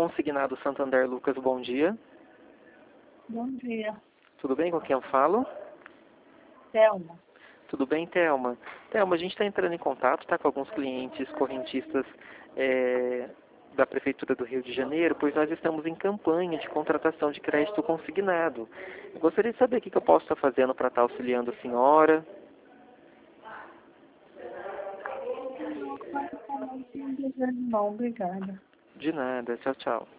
Consignado Santander, Lucas, bom dia. Bom dia. Tudo bem? Com quem eu falo? Thelma. Tudo bem, Thelma? Thelma, a gente está entrando em contato, tá, com alguns clientes correntistas da Prefeitura do Rio de Janeiro, pois nós estamos em campanha de contratação de crédito consignado. Eu gostaria de saber o que eu posso estar fazendo para estar auxiliando a senhora. Não, obrigada. De nada. Tchau, tchau.